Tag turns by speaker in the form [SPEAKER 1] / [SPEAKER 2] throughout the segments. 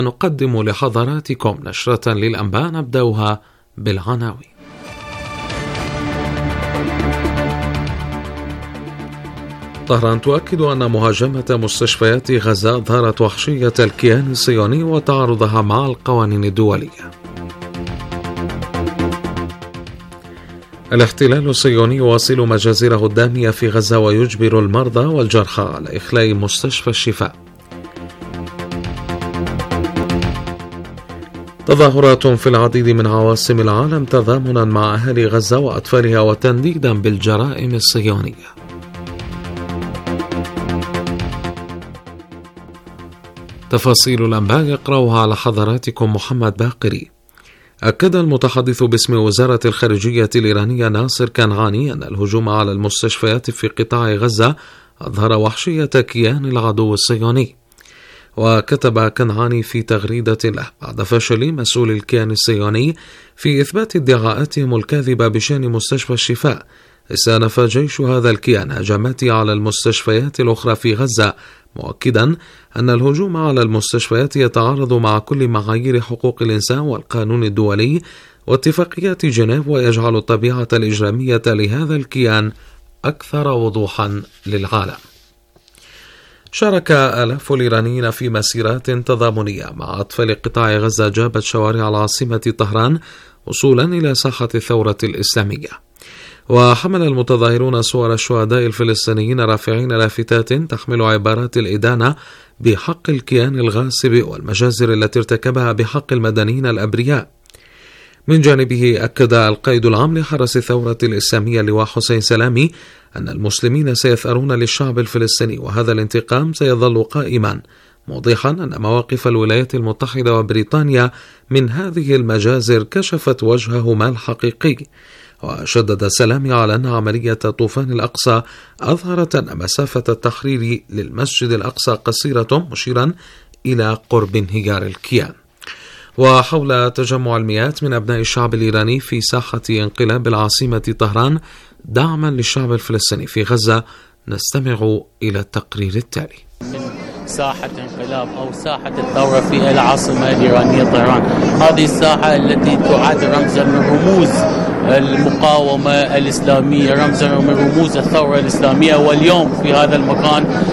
[SPEAKER 1] نقدم لحضراتكم نشرة للأنباء نبدأها بالعناوين. طهران تؤكد أن مهاجمة مستشفيات غزة أظهرت وحشية الكيان الصهيوني وتعارضها مع القوانين الدولية. الاحتلال الصهيوني يواصل مجازره الدامية في غزة ويجبر المرضى والجرحى على إخلاء مستشفى الشفاء. تظاهرات في العديد من عواصم العالم تضامنا مع أهالي غزة وأطفالها وتنديدا بالجرائم الصهيونية. تفاصيل الأنباء يقرأها على حضراتكم محمد باقري. أكد المتحدث باسم وزارة الخارجية الإيرانية ناصر كنعاني أن الهجوم على المستشفيات في قطاع غزة أظهر وحشية كيان العدو الصهيوني. وكتب كنعاني في تغريدة له بعد فشل مسؤول الكيان الصهيوني في إثبات ادعاءاتهم الكاذبة بشأن مستشفى الشفاء، استأنف جيش هذا الكيان هجمات على المستشفيات الأخرى في غزة، مؤكدا أن الهجوم على المستشفيات يتعارض مع كل معايير حقوق الإنسان والقانون الدولي واتفاقيات جنيف، ويجعل الطبيعة الإجرامية لهذا الكيان أكثر وضوحا للعالم. شارك آلاف الإيرانيين في مسيرات تضامنية مع أطفال قطاع غزة جابت شوارع العاصمة طهران وصولا إلى ساحة الثورة الإسلامية. وحمل المتظاهرون صور الشهداء الفلسطينيين رافعين لافتات تحمل عبارات الإدانة بحق الكيان الغاصب والمجازر التي ارتكبها بحق المدنيين الأبرياء. من جانبه أكد القائد العام لحرس الثورة الإسلامية لواء حسين سلامي أن المسلمين سيثأرون للشعب الفلسطيني وهذا الانتقام سيظل قائما، موضحا أن مواقف الولايات المتحدة وبريطانيا من هذه المجازر كشفت وجههما الحقيقي. وشدد سلامي على أن عملية طوفان الأقصى أظهرت أن مسافة التحرير للمسجد الأقصى قصيرة، مشيرا إلى قرب انهيار الكيان. وحول تجمع المئات من أبناء الشعب الإيراني في ساحة انقلاب العاصمة طهران دعما للشعب الفلسطيني في غزة، نستمع إلى التقرير التالي.
[SPEAKER 2] ساحة انقلاب أو ساحة الثورة في العاصمة الإيرانية طهران، هذه الساحة التي تعد رمزا من رموز المقاومة الإسلامية، رمزا من رموز الثورة الإسلامية. واليوم في هذا المكان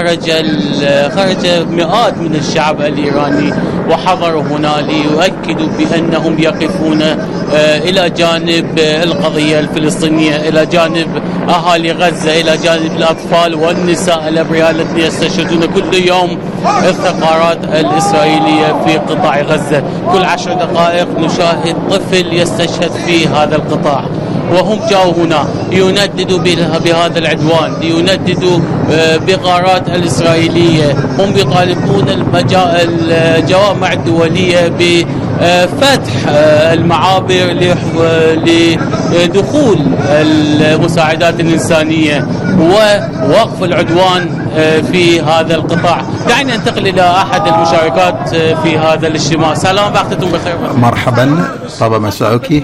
[SPEAKER 2] خرج مئات من الشعب الإيراني وحضروا هنا ليؤكدوا بأنهم يقفون إلى جانب القضية الفلسطينية، إلى جانب أهالي غزة، إلى جانب الأطفال والنساء الأبرياء الذين يستشهدون كل يوم الثغرات الإسرائيلية في قطاع غزة. كل 10 دقائق نشاهد طفل يستشهد في هذا القطاع، وهم جاءوا هنا لينددوا بهذا العدوان، لينددوا بغارات الإسرائيلية. هم يطالبون الجوامع الدولية بفتح المعابر لدخول المساعدات الإنسانية ووقف العدوان في هذا القطاع. دعنا ننتقل إلى أحد المشاركات في هذا الاجتماع. سلام، وقتكم بخير.
[SPEAKER 3] مرحبا، طاب مساءك.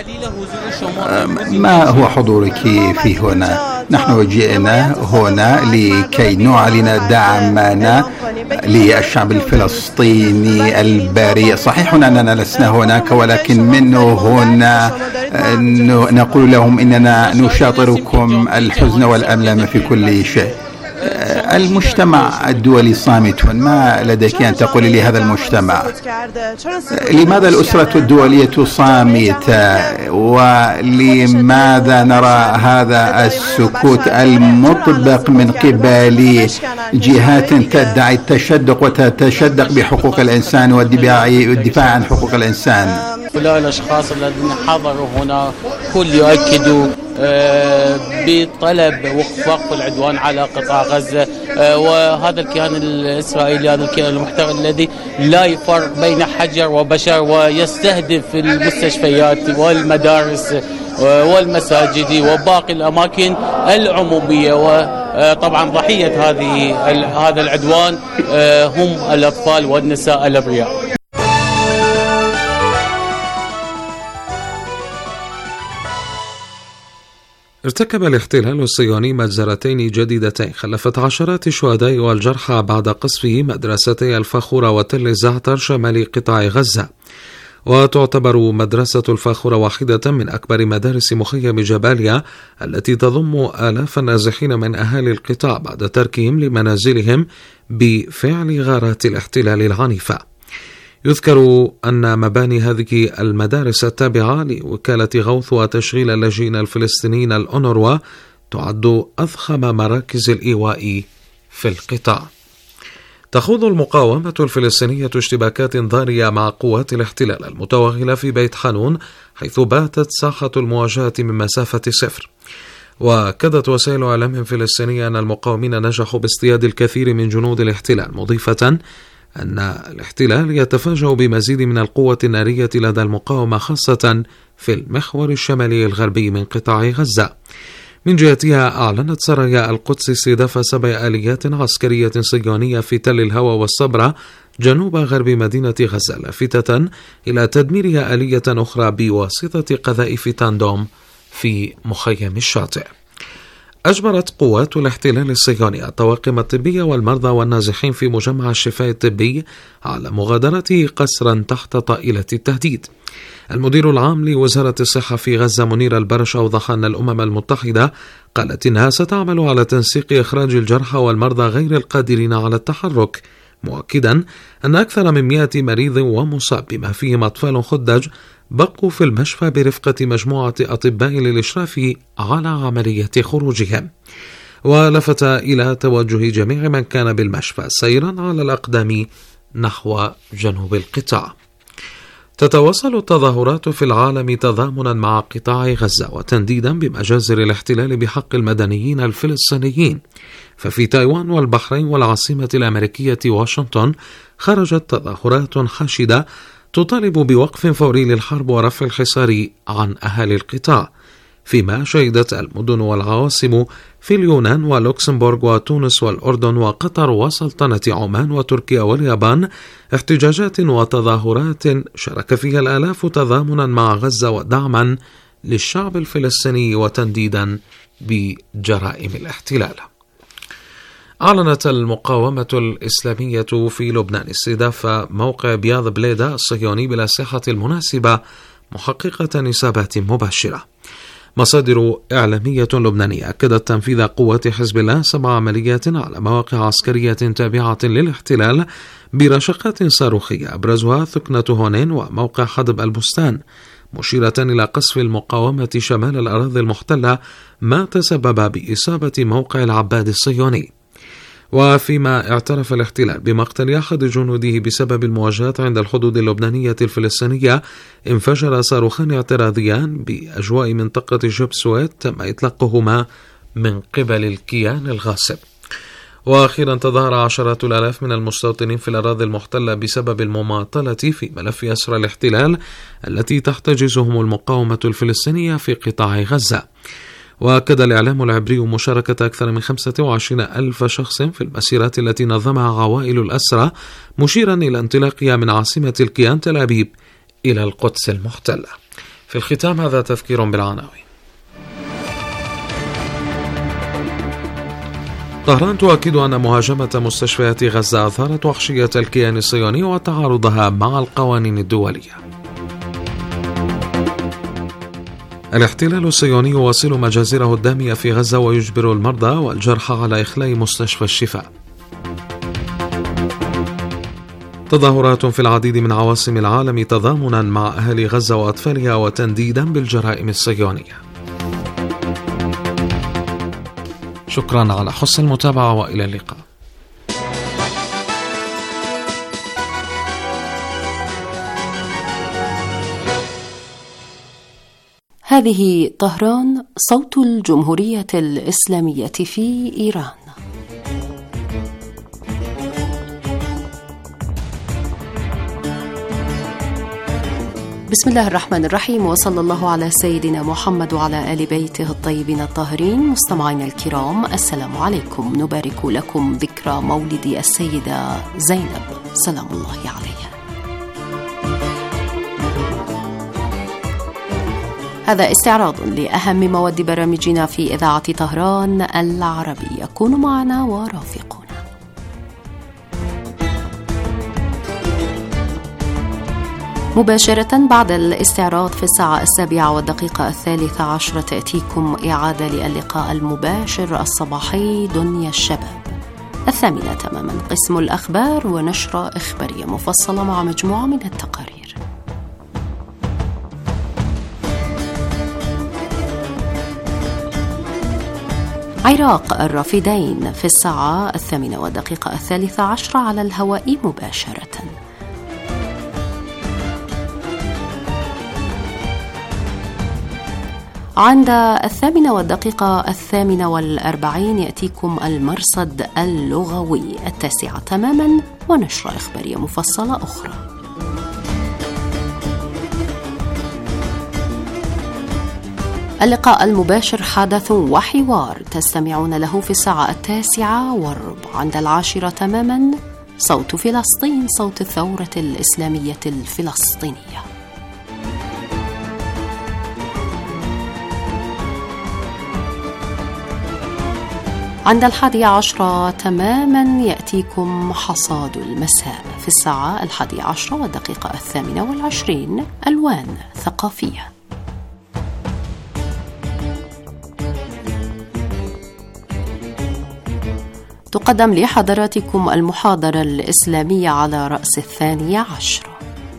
[SPEAKER 3] ما هو حضورك في هنا؟ نحن جئنا هنا لكي نعلن دعمنا للشعب الفلسطيني البريء. صحيح أننا لسنا هناك، ولكن منه هنا نقول لهم إننا نشاطركم الحزن والألم في كل شيء. المجتمع الدولي صامت، ما لديك أن تقولي لهذا المجتمع؟ لماذا الأسرة الدولية صامتة؟ ولماذا نرى هذا السكوت المطبق من قبل جهات تدعي التشدق وتتشدق بحقوق الإنسان والدفاع عن حقوق الإنسان؟
[SPEAKER 2] هؤلاء الأشخاص الذين حضروا هنا كل يؤكدوا بطلب وقف العدوان على قطاع غزة، وهذا الكيان الإسرائيلي، هذا الكيان المحترم الذي لا يفرق بين حجر وبشر ويستهدف المستشفيات والمدارس والمساجد وباقي الأماكن العمومية. وطبعا ضحية هذا العدوان هم الأطفال والنساء الأبرياء.
[SPEAKER 1] ارتكب الاحتلال الصهيوني مجزرتين جديدتين خلفت عشرات الشهداء والجرحى بعد قصفه مدرستي الفاخورة وتل الزعتر شمال قطاع غزة. وتعتبر مدرسة الفاخورة واحدة من أكبر مدارس مخيم جباليا التي تضم آلاف النازحين من أهالي القطاع بعد تركهم لمنازلهم بفعل غارات الاحتلال العنيفة. يذكر أن مباني هذه المدارس التابعة لوكالة غوث وتشغيل اللاجئين الفلسطينيين الأونروا تعد أضخم مراكز الإيواء في القطاع. تخوض المقاومة الفلسطينية اشتباكات ضارية مع قوات الاحتلال المتوغلة في بيت حانون، حيث باتت ساحة المواجهة من مسافة صفر. وأكدت وسائل إعلام فلسطينية أن المقاومين نجحوا باصطياد الكثير من جنود الاحتلال، مضيفة أن الاحتلال يتفاجأ بمزيد من القوة النارية لدى المقاومة، خاصة في المحور الشمالي الغربي من قطاع غزة. من جهتها أعلنت سرايا القدس استهداف 7 آليات عسكرية صهيونية في تل الهوى والصبرة جنوب غرب مدينة غزة، لافتة إلى تدميرها آلية أخرى بواسطة قذائف تاندوم في مخيم الشاطئ. أجبرت قوات الاحتلال الصهيوني الطواقم الطبية والمرضى والنازحين في مجمع الشفاء الطبي على مغادرته قسرا تحت طائلة التهديد. المدير العام لوزارة الصحة في غزة منير البرش أوضح أن الأمم المتحدة قالت إنها ستعمل على تنسيق إخراج الجرحى والمرضى غير القادرين على التحرك، مؤكدا أن أكثر من 100 مريض ومصاب بما فيهم أطفال خدج بقوا في المشفى برفقة مجموعة أطباء للإشراف على عملية خروجهم. ولفت إلى توجه جميع من كان بالمشفى سيرا على الأقدام نحو جنوب القطاع. تتواصل التظاهرات في العالم تضامنا مع قطاع غزة وتنديدا بمجازر الاحتلال بحق المدنيين الفلسطينيين. ففي تايوان والبحرين والعاصمة الأمريكية واشنطن خرجت تظاهرات حاشدة تطالب بوقف فوري للحرب ورفع الحصار عن أهالي القطاع، فيما شهدت المدن والعواصم في اليونان ولوكسمبورغ وتونس والأردن وقطر وسلطنة عمان وتركيا واليابان احتجاجات وتظاهرات شارك فيها الآلاف تضامنا مع غزة ودعما للشعب الفلسطيني وتنديدا بجرائم الاحتلال. أعلنت المقاومة الإسلامية في لبنان استهداف موقع بياض بليدة الصهيوني بالأسلحة المناسبة، محققة إصابات مباشرة. مصادر إعلامية لبنانية أكدت تنفيذ قوات حزب الله 7 عمليات على مواقع عسكرية تابعة للاحتلال برشقات صاروخية، أبرزها ثكنة هونين وموقع حدب البستان، مشيرة إلى قصف المقاومة شمال الأراضي المحتلة ما تسبب بإصابة موقع العباد الصهيوني. وفيما اعترف الاحتلال بمقتل أحد جنوده بسبب المواجهات عند الحدود اللبنانية الفلسطينية، انفجر صاروخان اعتراضيان بأجواء منطقة جبل سويد تم إطلاقهما من قبل الكيان الغاصب. وأخيرا تظاهر عشرات الآلاف من المستوطنين في الأراضي المحتلة بسبب المماطلة في ملف أسرى الاحتلال التي تحتجزهم المقاومة الفلسطينية في قطاع غزة. وأكد الإعلام العبري مشاركة أكثر من 25,000 شخص في المسيرات التي نظمها عوائل الأسرى، مشيرا إلى انطلاقها من عاصمة الكيان تل أبيب إلى القدس المحتلة. في الختام هذا تذكير بالعناوين. طهران تؤكد أن مهاجمة مستشفيات غزة أثارت وحشية الكيان الصهيوني وتعارضها مع القوانين الدولية. الاحتلال الصهيوني يواصل مجازره الدامية في غزة ويجبر المرضى والجرحى على إخلاء مستشفى الشفاء. تظاهرات في العديد من عواصم العالم تضامنا مع أهالي غزة وأطفالها وتنديدا بالجرائم الصهيونية. شكرا على حسن المتابعة وإلى اللقاء.
[SPEAKER 4] هذه طهران، صوت الجمهورية الإسلامية في إيران. بسم الله الرحمن الرحيم، وصلى الله على سيدنا محمد وعلى آل بيته الطيبين الطاهرين. مستمعينا الكرام، السلام عليكم. نبارك لكم ذكرى مولد السيدة زينب سلام الله عليها. هذا استعراض لأهم مواد برامجنا في إذاعة طهران العربية. كونوا معنا ورافقونا. مباشرة بعد الاستعراض في الساعة 7:13 تأتيكم إعادة للقاء المباشر الصباحي دنيا الشباب. 8 تماما قسم الأخبار ونشرة إخبارية مفصلة مع مجموعة من التقارير. عراق الرافدين في الساعة 8:13 على الهواء مباشرة. عند 8:48 يأتيكم المرصد اللغوي. 9 تماما ونشرة إخبارية مفصلة أخرى. اللقاء المباشر حدث وحوار تستمعون له في الساعة 9:15. عند 10 تماما صوت فلسطين، صوت الثورة الإسلامية الفلسطينية. عند 11 تماما يأتيكم حصاد المساء. في الساعة 11:28 ألوان ثقافية. تقدم لحضراتكم المحاضرة الإسلامية على رأس 12.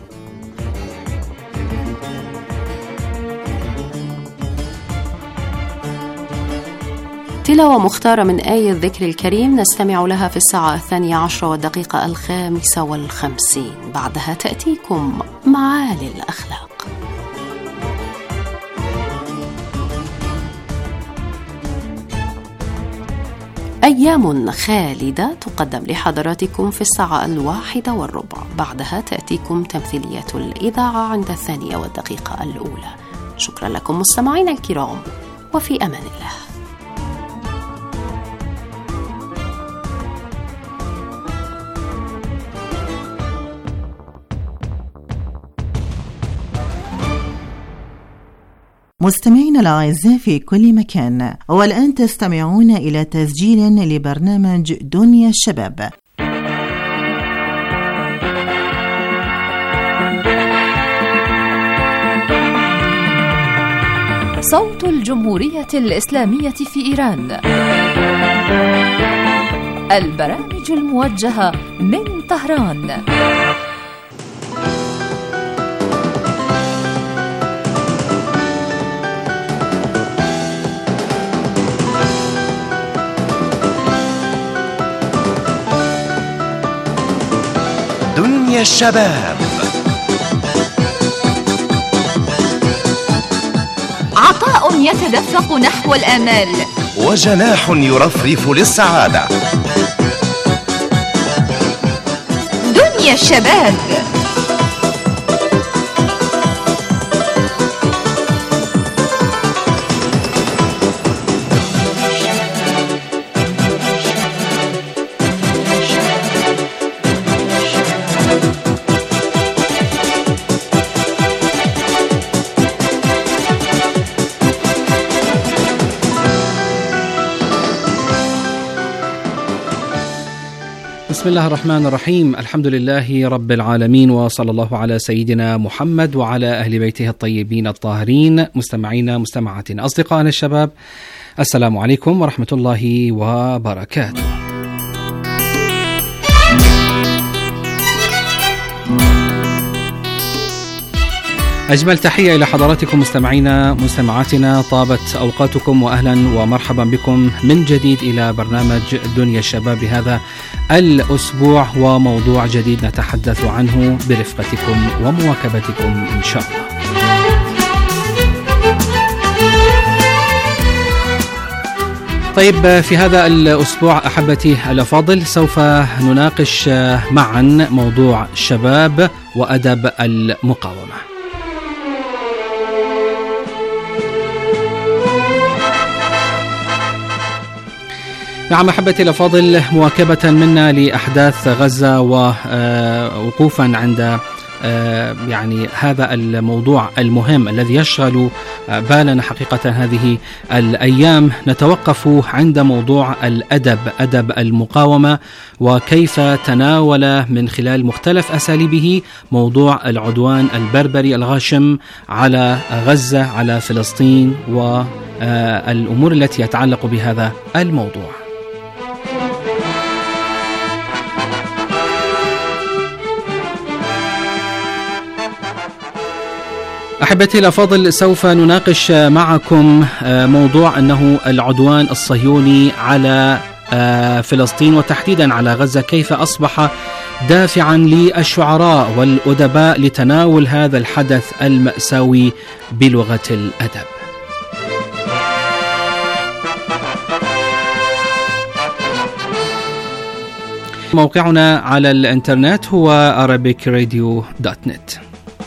[SPEAKER 4] تلاوة مختارة من آية الذكر الكريم نستمع لها في الساعة 12:55. بعدها تأتيكم معالي الأخلاق. أيام خالدة تقدم لحضراتكم في الساعة 1:15. بعدها تأتيكم تمثيلية الإذاعة عند 2:01. شكرا لكم مستمعينا الكرام، وفي أمان الله.
[SPEAKER 5] مستمعينا الأعزاء في كل مكان، والآن تستمعون إلى تسجيل لبرنامج دنيا الشباب.
[SPEAKER 6] صوت الجمهورية الإسلامية في إيران، البرامج الموجهة من طهران.
[SPEAKER 7] دنيا الشباب،
[SPEAKER 6] عطاء يتدفق نحو الآمال،
[SPEAKER 7] وجناح يرفرف للسعادة.
[SPEAKER 6] دنيا الشباب.
[SPEAKER 8] بسم الله الرحمن الرحيم. الحمد لله رب العالمين، وصلى الله على سيدنا محمد وعلى أهل بيته الطيبين الطاهرين. مستمعينا مستمعاتنا أصدقائنا الشباب، السلام عليكم ورحمة الله وبركاته. أجمل تحية إلى حضراتكم مستمعينا مستمعاتنا، طابت أوقاتكم وأهلا ومرحبا بكم من جديد إلى برنامج دنيا الشباب لهذا الأسبوع، وموضوع جديد نتحدث عنه برفقتكم ومواكبتكم إن شاء الله. طيب، في هذا الأسبوع أحبتي الأفاضل سوف نناقش معا موضوع الشباب وأدب المقاومة. نعم أحبتي الأفاضل، مواكبة منا لأحداث غزة ووقوفا عند يعني هذا الموضوع المهم الذي يشغل بالنا حقيقة هذه الأيام، نتوقف عند موضوع الأدب، أدب المقاومة، وكيف تناول من خلال مختلف أساليبه موضوع العدوان البربري الغاشم على غزة، على فلسطين، والأمور التي يتعلق بهذا الموضوع. أحبتي الأفاضل، سوف نناقش معكم موضوع أنه العدوان الصهيوني على فلسطين وتحديدا على غزة، كيف أصبح دافعا للشعراء والأدباء لتناول هذا الحدث المأساوي بلغة الأدب. موقعنا على الإنترنت هو arabicradio.net.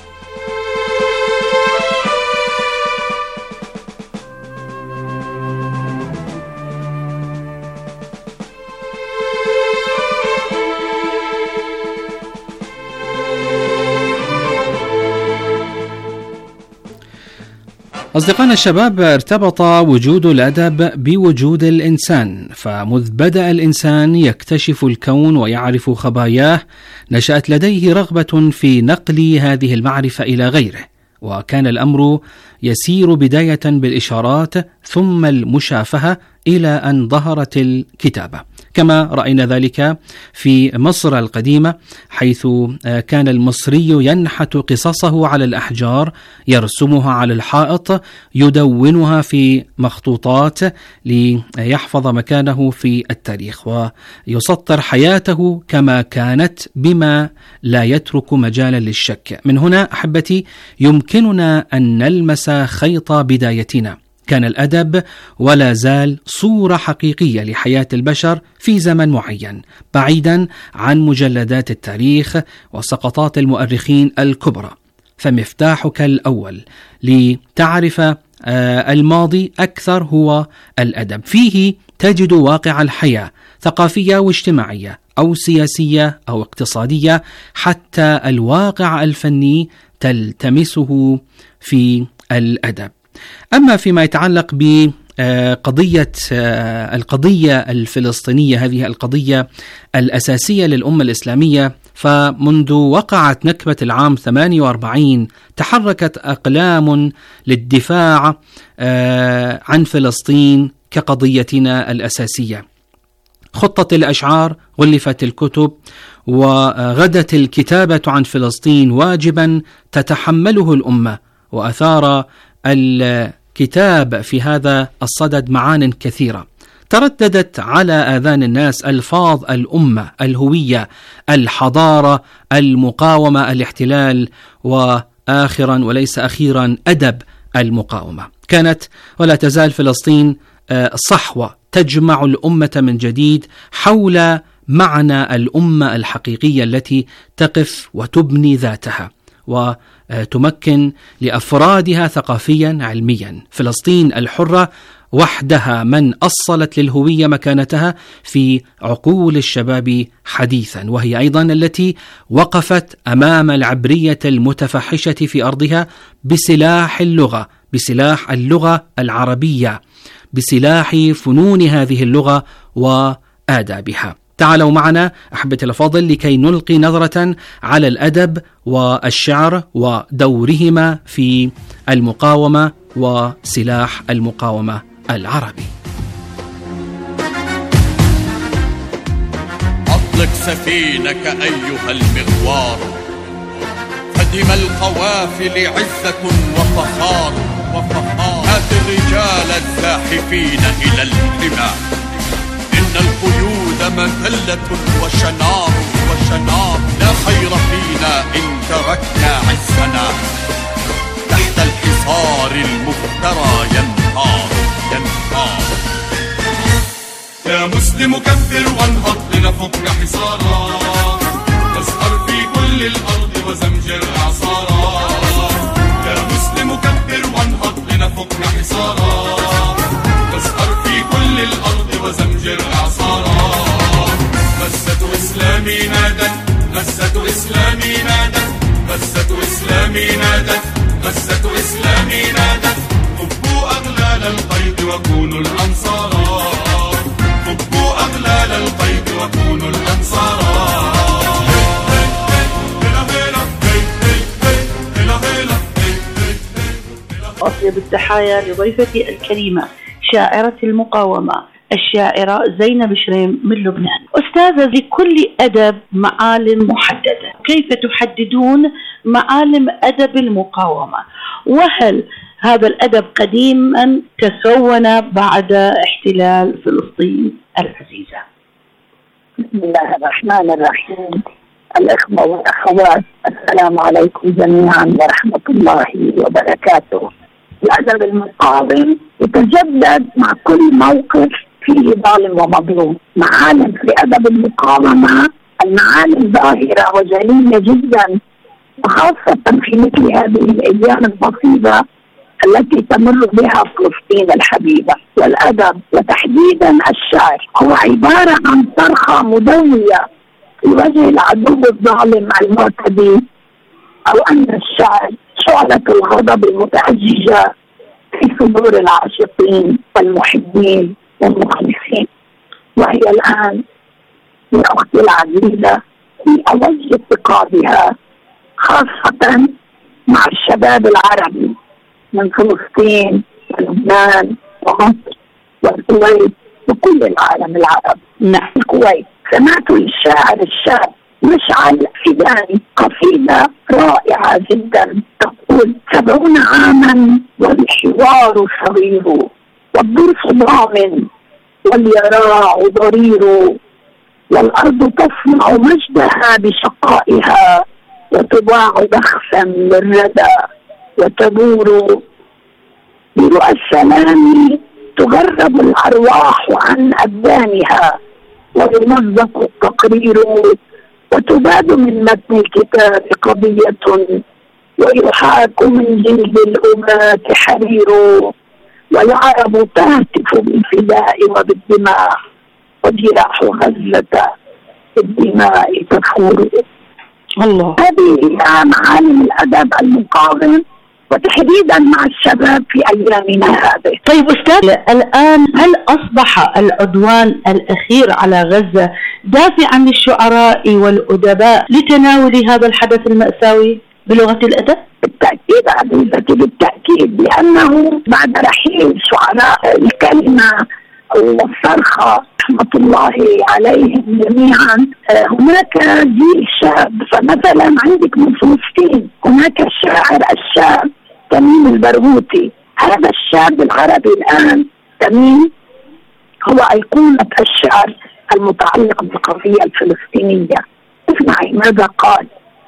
[SPEAKER 8] أصدقائنا الشباب، ارتبط وجود الأدب بوجود الإنسان، فمذ بدأ الإنسان يكتشف الكون ويعرف خباياه، نشأت لديه رغبة في نقل هذه المعرفة إلى غيره، وكان الأمر يسير بداية بالإشارات ثم المشافهة إلى أن ظهرت الكتابة، كما رأينا ذلك في مصر القديمة، حيث كان المصري ينحت قصصه على الأحجار، يرسمها على الحائط، يدونها في مخطوطات ليحفظ مكانه في التاريخ، ويسطر حياته كما كانت بما لا يترك مجالا للشك. من هنا أحبتي يمكننا أن نلمس خيط بدايتنا. كان الأدب ولا زال صورة حقيقية لحياة البشر في زمن معين، بعيدا عن مجلدات التاريخ وسقطات المؤرخين الكبرى. فمفتاحك الأول لتعرف الماضي أكثر هو الأدب، فيه تجد واقع الحياة، ثقافية واجتماعية أو سياسية أو اقتصادية، حتى الواقع الفني تلتمسه في الأدب. أما فيما يتعلق بقضية القضية الفلسطينية، هذه القضية الأساسية للأمة الإسلامية، فمنذ وقعت نكبة العام 48 تحركت أقلام للدفاع عن فلسطين كقضيتنا الأساسية. خطت الأشعار، غلفت الكتب، وغدت الكتابة عن فلسطين واجبا تتحمله الأمة، وأثار الكتاب في هذا الصدد معان كثيرة. ترددت على آذان الناس ألفاظ الأمة، الهوية، الحضارة، المقاومة، الاحتلال، وآخرا وليس أخيرا أدب المقاومة. كانت ولا تزال فلسطين صحوة تجمع الأمة من جديد حول معنى الأمة الحقيقية التي تقف وتبني ذاتها وتمكن لأفرادها ثقافيا علميا. فلسطين الحرة وحدها من أصلت للهوية مكانتها في عقول الشباب حديثا، وهي أيضا التي وقفت أمام العبرية المتفحشة في أرضها بسلاح اللغة، بسلاح اللغة العربية، بسلاح فنون هذه اللغة وآدابها. تعالوا معنا أحبتي الأفاضل لكي نلقي نظرة على الأدب والشعر ودورهما في المقاومة وسلاح المقاومة العربي.
[SPEAKER 9] أطلق سفينك أيها المغوار، فدم القوافل عزة وفخار، هات الرجال الزاحفين إلى الحمى، إن القيود مذلة وشنار، لا خير فينا إن تركنا عزنا، تحت الحصار المفترى ينهار. يا مسلم كبر وانهض لنفك حصارا، تسهر في كل الأرض وزمجر إعصارا. يا مسلم كبر وانهض لنفك حصارا، تسهر في كل الأرض وزمجر إعصارا. مسة إسلامي نادت، مسة إسلامي نادت، إسلامي نادت، غزة إسلامي نادت، فكوا أغلال القيد وكونوا الأنصارا، فكوا أغلال القيد وكونوا الأنصارا.
[SPEAKER 10] أطيب التحايا لضيفتي الكريمة شاعرة المقاومة الشاعرة زينب شريم من لبنان. أستاذة، لكل أدب معالم محددة، كيف تحددون معالم أدب المقاومة؟ وهل هذا الأدب قديما تكون بعد احتلال فلسطين العزيزة؟
[SPEAKER 11] بسم الله الرحمن الرحيم. الإخوة والأخوات، السلام عليكم جميعا ورحمة الله وبركاته. الأدب المقاوم يتجدد مع كل موقف فيه ظالم ومظلوم. معالم في أدب المقاومة المعالم ظاهرة وجليلة جدا، وخاصة في مثل هذه الأيام البسيطة التي تمر بها فلسطين الحبيبة. والأدب وتحديدا الشعر هو عبارة عن صرخة مدوية في وجه العدو الظالم المعتدي، أو أن الشعر شعلة الغضب المتأججة في صدور العاشقين والمحبين والمخلصين. وهي الآن يا أختي العزيزة في أوج اتقادها، خاصة مع الشباب العربي من فلسطين ولبنان ومصر والكويت وكل العالم العربي.
[SPEAKER 10] نعم.
[SPEAKER 11] الكويت سمعت للشاعر الشاب مشعل فداني قصيدة رائعة جدا تقول: 70 عاما والحوار صغير، والضرس ضامن واليراع ضرير، والأرض تصنع مجدها بشقائها، وتضاع بخسا للردى، وتدور برؤى السلام، تغرب الأرواح عن أبدانها، ويمزق التقرير، وتباد من متن الكتاب قضية، ويحاك من جلد الأمات حرير، والعرب تهتف بالفداء وبالدماء، وجراح غزة بالدماء تفور.
[SPEAKER 10] الله.
[SPEAKER 11] هذه هي معالم الأدب المقاوم، وتحديدا مع الشباب في أيامنا هذه.
[SPEAKER 10] طيب أستاذ، الآن هل أصبح العدوان الأخير على غزة دافعا للشعراء والأدباء لتناول هذا الحدث المأساوي بلغة الأدب؟
[SPEAKER 11] بالتأكيد عزيزتي، بالتأكيد، لأنه بعد رحيل شعراء الكلمة والصرخة رحمة الله عليهم جميعا هناك جيل شاب. فمثلا عندك من فلسطين هناك الشاعر الشاب تميم البرغوثي. هذا الشاب العربي الآن تميم هو أيقونة الشعر المتعلق بالقضية الفلسطينية. اسمعي ماذا قال.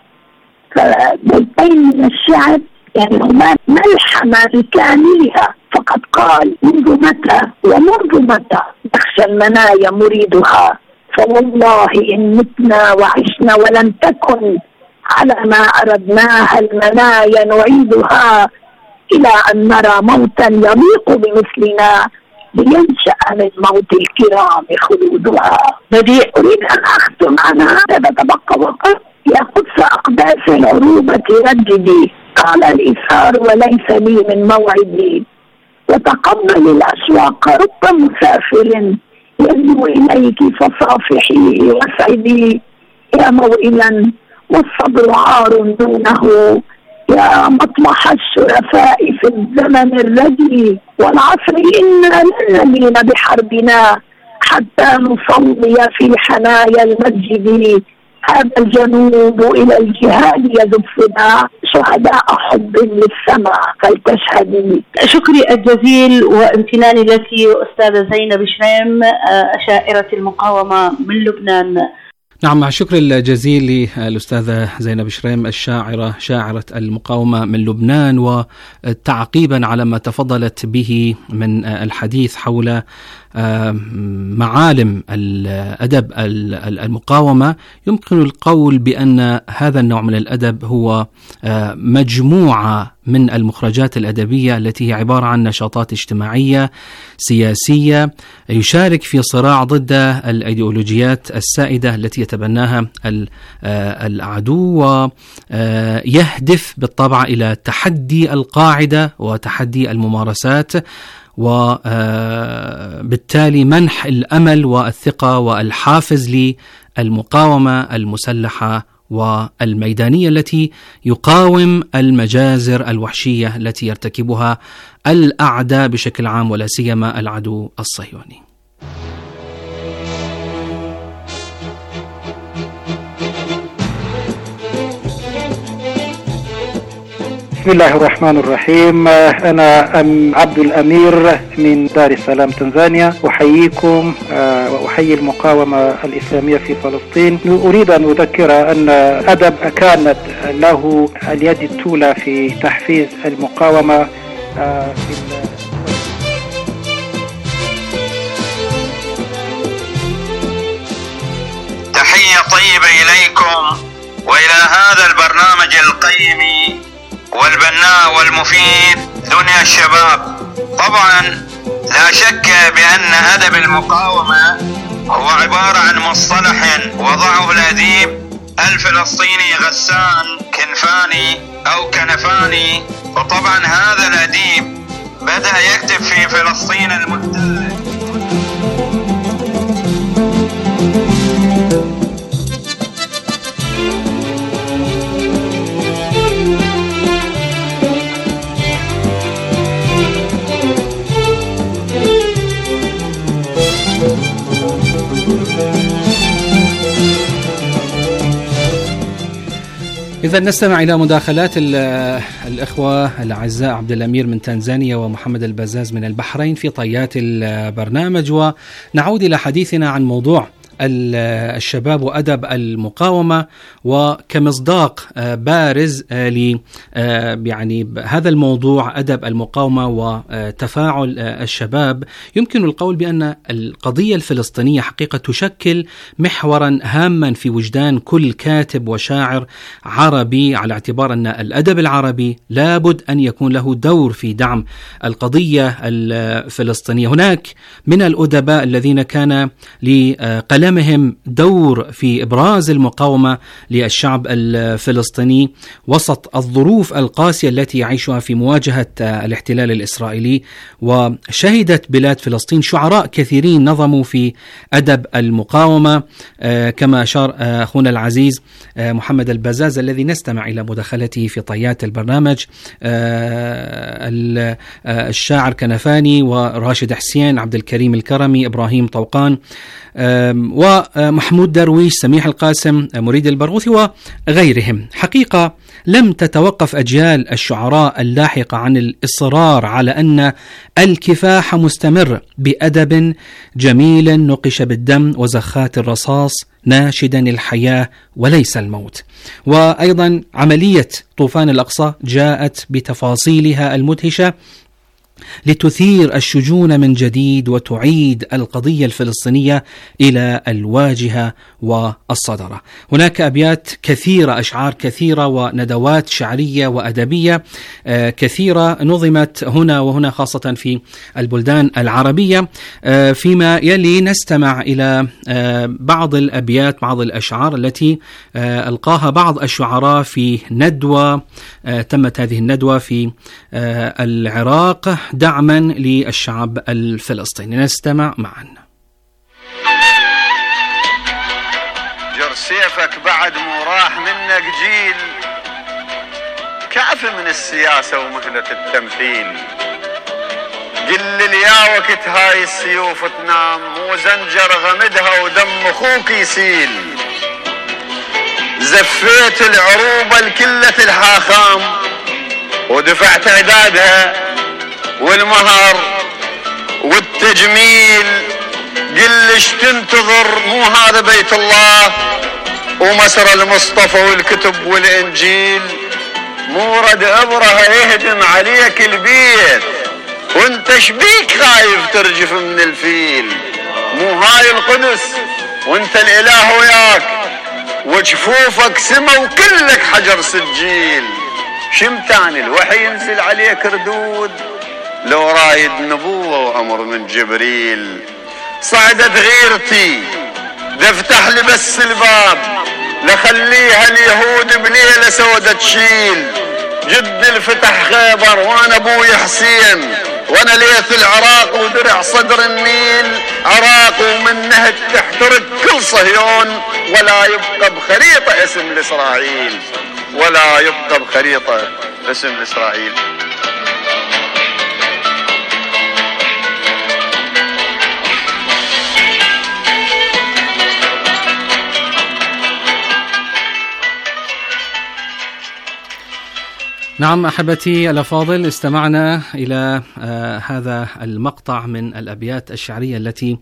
[SPEAKER 11] فبيتين من الشعر يعني هما ملحمة بكاملها. فقد قال: منذ متى ومنذ متى تخشى المنايا مريدها، فوالله إن متنا وعشنا ولم تكن على ما أردناها المنايا نعيدها، إلى أن نرى موتا يليق بمثلنا لينشأ من موت الكرام خلودها. بديع. أريد أن أختم عنها، هذا تبقى وقت. يا قدس أقداس العروبة رددي، قال الإثار وليس لي من موعدي، وتقبل الأشواق رب مسافر يدنو إليك فصافحي واسعدي، يا موئلا والصبر عار دونه، يا مطمح الشرفاء في الزمن الردي، والعصر إنا لن نلين بحربنا حتى نصلي في حنايا المسجد، هذا الجنوب إلى الجهاد يزفنا، شهداء حب للسماء فلتشهدي.
[SPEAKER 10] شكري الجزيل وامتناني لك أستاذة زينب شريم شاعرة المقاومة من لبنان.
[SPEAKER 8] نعم، مع الشكر الجزيل للأستاذة زينب شريم شاعرة المقاومة من لبنان، وتعقيبا على ما تفضلت به من الحديث حول معالم الأدب المقاومة، يمكن القول بأن هذا النوع من الأدب هو مجموعة من المخرجات الأدبية التي هي عبارة عن نشاطات اجتماعية سياسية يشارك في صراع ضد الأيديولوجيات السائدة التي يتبناها العدو، ويهدف بالطبع إلى تحدي القاعدة وتحدي الممارسات، وبالتالي منح الأمل والثقة والحافز للمقاومة المسلحة والميدانية التي يقاوم المجازر الوحشية التي يرتكبها الأعداء بشكل عام ولا سيما العدو الصهيوني.
[SPEAKER 12] بسم الله الرحمن الرحيم. أنا عبد الأمير من دار السلام تنزانيا، أحييكم وأحيي المقاومة الإسلامية في فلسطين. أريد أن أذكر أن أدب كانت له اليد الأولى في تحفيز المقاومة
[SPEAKER 13] تحية طيبة إليكم وإلى هذا البرنامج القيم والبناء والمفيد دنيا الشباب. طبعا لا شك بأن أدب المقاومة هو عبارة عن مصطلح وضعه الأديب الفلسطيني غسان كنفاني أو كنفاني، وطبعا هذا الأديب بدأ يكتب في فلسطين المحتلة.
[SPEAKER 8] إذا نستمع إلى مداخلات الإخوة الأعزاء عبد الأمير من تنزانيا ومحمد البزاز من البحرين في طيات البرنامج، ونعود إلى حديثنا عن موضوع الشباب وأدب المقاومة، وكمصداق بارز ل يعني هذا الموضوع أدب المقاومة وتفاعل الشباب، يمكن القول بأن القضية الفلسطينية حقيقة تشكل محورا هاما في وجدان كل كاتب وشاعر عربي، على اعتبار أن الأدب العربي لابد أن يكون له دور في دعم القضية الفلسطينية. هناك من الأدباء الذين كان لقلمهم دور في إبراز المقاومة للشعب الفلسطيني وسط الظروف القاسية التي يعيشها في مواجهة الاحتلال الإسرائيلي، وشهدت بلاد فلسطين شعراء كثيرين نظموا في أدب المقاومة، كما أشار أخونا العزيز محمد البزاز الذي نستمع إلى مداخلته في طيات البرنامج، الشاعر كنفاني وراشد حسين، عبد الكريم الكرمي، إبراهيم طوقان، ومحمود درويش، سميح القاسم، مريد البرغوثي وغيرهم. حقيقة لم تتوقف أجيال الشعراء اللاحقة عن الإصرار على أن الكفاح مستمر بأدب جميل نقش بالدم وزخات الرصاص ناشدا الحياة وليس الموت. وأيضا عملية طوفان الأقصى جاءت بتفاصيلها المدهشة لتثير الشجون من جديد وتعيد القضية الفلسطينية إلى الواجهة والصدرة. هناك أبيات كثيرة، أشعار كثيرة وندوات شعرية وأدبية كثيرة نظمت هنا وهنا خاصة في البلدان العربية. فيما يلي نستمع إلى بعض الأبيات، بعض الأشعار التي ألقاها بعض الشعراء في ندوة تمت هذه الندوة في العراق دعما للشعب الفلسطيني. نستمع معا.
[SPEAKER 14] جر سيفك بعد مو راح منك جيل، كعف من السياسة ومهنة التمثيل. قل لي يا وقت هاي السيوف تنام، مو زنجر غمدها ودم اخوك يسيل. زفيت العروبة الكلة الحاخام ودفعت عدادها والمهر والتجميل. قل ليش تنتظر؟ مو هذا بيت الله ومسر المصطفى والكتب والإنجيل. مو رد أبرهة يهجم عليك البيت وانت شبيك خايف ترجف من الفيل؟ مو هاي القدس وانت الاله وياك وجفوفك سما وكلك حجر سجيل. شمتان الوحي ينزل عليك ردود لو رايد نبوة وأمر من جبريل. صعدت غيرتي دفتح لي بس الباب لخليها اليهود بليلة سودة تشيل. جد الفتح خيبر وانا ابوي حسين وانا ليث العراق ودرع صدر النيل عراق ومن نهج تحترق كل صهيون ولا يبقى بخريطة اسم لإسرائيل ولا يبقى بخريطة اسم لإسرائيل.
[SPEAKER 8] نعم أحبتي الأفاضل، استمعنا إلى هذا المقطع من الأبيات الشعرية التي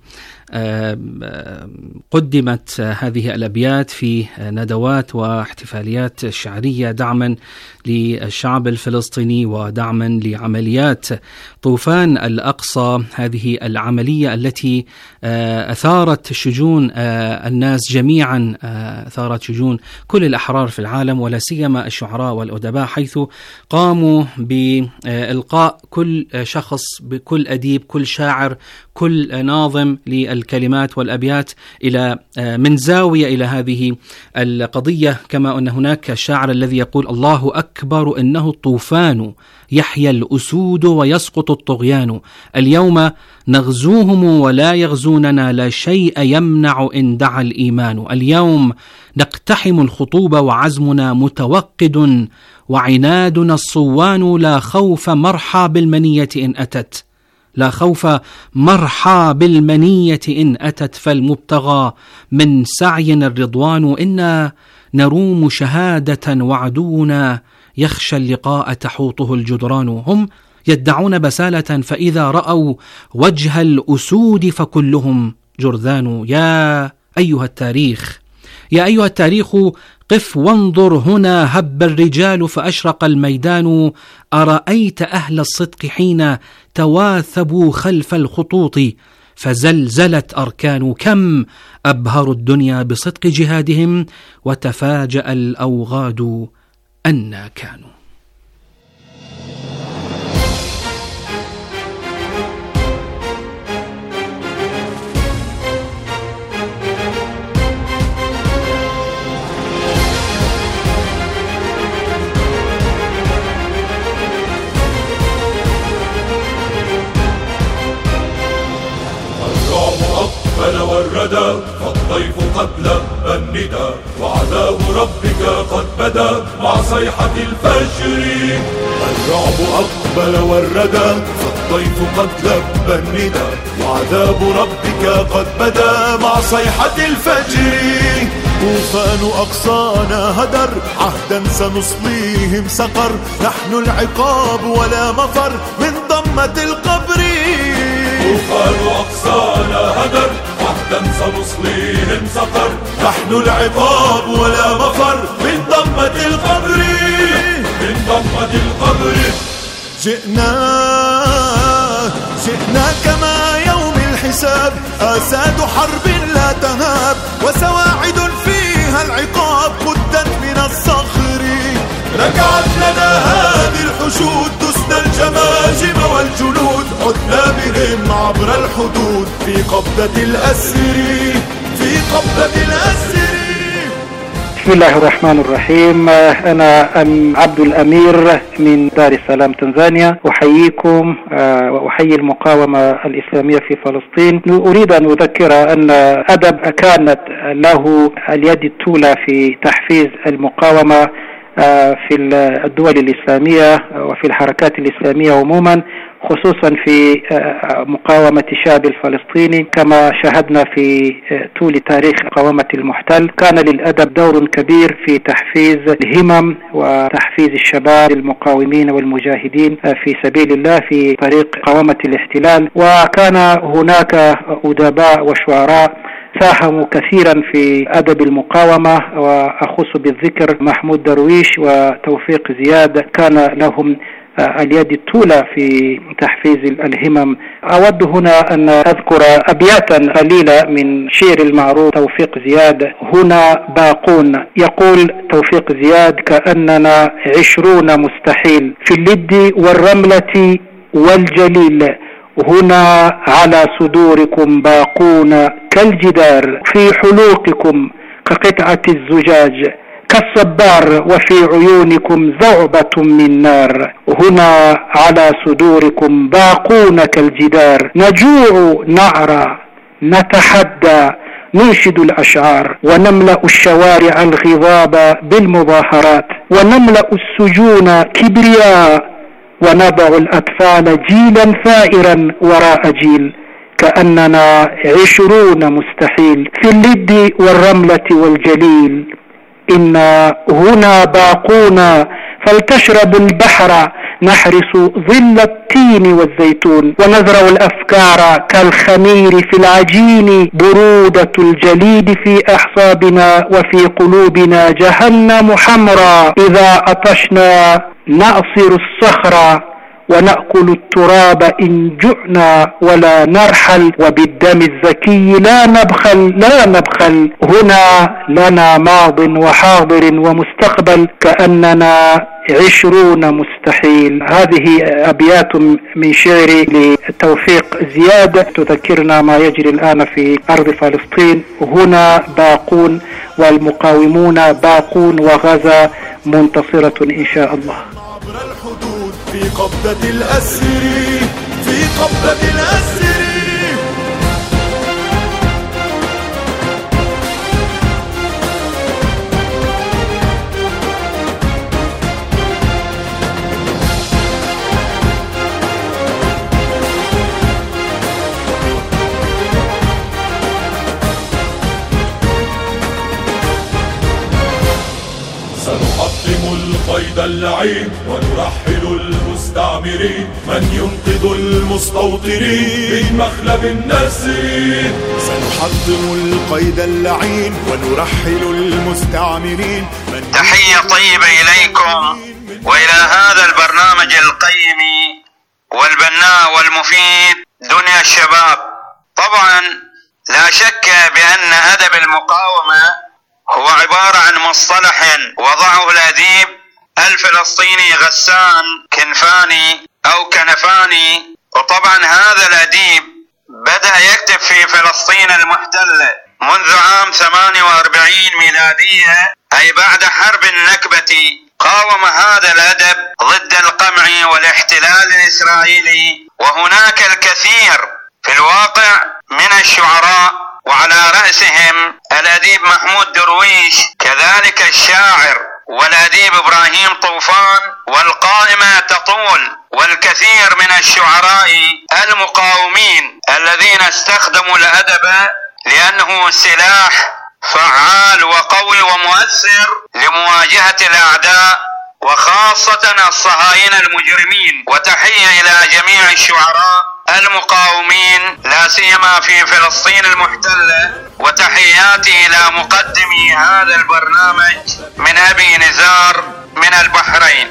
[SPEAKER 8] قدمت هذه الأبيات في ندوات واحتفاليات شعرية دعما للشعب الفلسطيني ودعما لعمليات طوفان الأقصى. هذه العملية التي أثارت شجون الناس جميعا، أثارت شجون كل الأحرار في العالم ولا سيما الشعراء والأدباء، حيث قاموا بإلقاء كل شخص، بكل أديب، كل شاعر، كل ناظم للكلمات والأبيات إلى من زاوية إلى هذه القضية. كما أن هناك الشاعر الذي يقول: الله أكبر إنه الطوفان يحيى الأسود ويسقط الطغيان، اليوم نغزوهم ولا يغزوننا، لا شيء يمنع إن دعا الإيمان، اليوم نقتحم الخطوب وعزمنا متوقد، وعنادنا الصوان، لا خوف مرحى بالمنية إن أتت، لا خوف مرحى بالمنية إن أتت، فالمبتغى من سعي الرضوان، إنا نروم شهادة وعدونا يخشى اللقاء تحوطه الجدران. هم يدعون بسالة فإذا رأوا وجه الأسود فكلهم جرذان. يا أيها التاريخ، يا أيها التاريخ، قف وانظر هنا هب الرجال فأشرق الميدان، أرأيت أهل الصدق حين تواثبوا خلف الخطوط فزلزلت أركان، كم أبهروا الدنيا بصدق جهادهم وتفاجأ الأوغاد أن كانوا.
[SPEAKER 9] والردى فالضيف قد لبى الندى، وعذاب ربك قد بدا مع صيحة الفجر. الرعب أقبل والردى فالضيف قد لبى الندى، وعذاب ربك قد بدا مع صيحة الفجر. طوفان أقصانا هدر عهدا سنصليهم سقر، نحن العقاب ولا مفر من ضمة القبر. طوفان أقصانا هدر عهدا سنصليهم سقر، نحن العقاب ولا مفر من ضمة القبر، من ضمة القبر. جئنا كما يوم الحساب، آساد حرب لا تهاب، وسواعد فيها العقاب مدت من الصخر. ركعت لنا هذه الحشود، دسنا الجماجم والجنود، عدنا بهم عبر الحدود في قبضة الأسر، في قبضة الأسر.
[SPEAKER 12] بسم الله الرحمن الرحيم. أنا عبد الأمير من دار السلام تنزانيا، أحييكم وأحيي المقاومة الإسلامية في فلسطين. أريد أن أذكر أن أدب كانت له اليد الطولى في تحفيز المقاومة في الدول الإسلامية وفي الحركات الإسلامية عموما، خصوصا في مقاومة الشعب الفلسطيني. كما شاهدنا في طول تاريخ مقاومة المحتل، كان للأدب دور كبير في تحفيز الهمم وتحفيز الشباب المقاومين والمجاهدين في سبيل الله في طريق مقاومة الاحتلال. وكان هناك أدباء وشعراء ساهموا كثيرا في أدب المقاومة، وأخص بالذكر محمود درويش وتوفيق زياد، كان لهم اليد الطولى في تحفيز الهمم. أود هنا أن أذكر أبياتا قليلة من شعر المعروف توفيق زياد. هنا باقون، يقول توفيق زياد: كأننا 20 مستحيل في اللد والرملة والجليل، هنا على صدوركم باقون كالجدار، في حلوقكم كقطعة الزجاج كالصبار، وفي عيونكم ذعبة من نار، هنا على صدوركم باقون كالجدار، نجوع نعرى نتحدى ننشد الأشعار، ونملأ الشوارع الغضاب بالمظاهرات، ونملأ السجون كبرياء، ونضع الأطفال جيلا ثائرا وراء جيل، كأننا 20 مستحيل في اللد والرملة والجليل، إنا هنا باقون فلتشرب البحر، نحرس ظل التين والزيتون، ونزرع الأفكار كالخمير في العجين، برودة الجليد في أحصابنا وفي قلوبنا جهنم حمراء، إذا أطشنا نأصر الصخرة ونأكل التراب إن جئنا ولا نرحل، وبالدم الزكي لا نبخل، هنا لنا ماض وحاضر ومستقبل، كأننا 20 مستحيل. هذه أبيات من شعري لتوفيق زياد تذكرنا ما يجري الآن في أرض فلسطين. هنا باقون والمقاومون باقون، وغزة منتصرة إن شاء الله.
[SPEAKER 9] في قبضة الأسر، في قبضة الأسر. سنحطم القيد اللعين ونرحل المستعمرين، من ينقذ المستوطنين من مخلب النسر.
[SPEAKER 15] سنحطم القيد اللعين ونرحل المستعمرين.
[SPEAKER 13] تحية طيبة إليكم وإلى هذا البرنامج القيم والبناء والمفيد دنيا الشباب. طبعا لا شك بأن أدب المقاومة هو عبارة عن مصطلح وضعه الأديب الفلسطيني غسان كنفاني أو كنفاني. وطبعا هذا الأديب بدأ يكتب في فلسطين المحتلة منذ عام 48 ميلادية، أي بعد حرب النكبة. قاوم هذا الأدب ضد القمع والاحتلال الإسرائيلي، وهناك الكثير في الواقع من الشعراء، وعلى رأسهم الأديب محمود درويش، كذلك الشاعر والأديب إبراهيم طوفان، والقائمة تطول، والكثير من الشعراء المقاومين الذين استخدموا الأدب لأنه سلاح فعال وقوي ومؤثر لمواجهة الأعداء وخاصة الصهاينة المجرمين. وتحية إلى جميع الشعراء المقاومين لا سيما في فلسطين المحتلة، وتحياتي إلى مقدمي هذا البرنامج من أبي نزار من البحرين.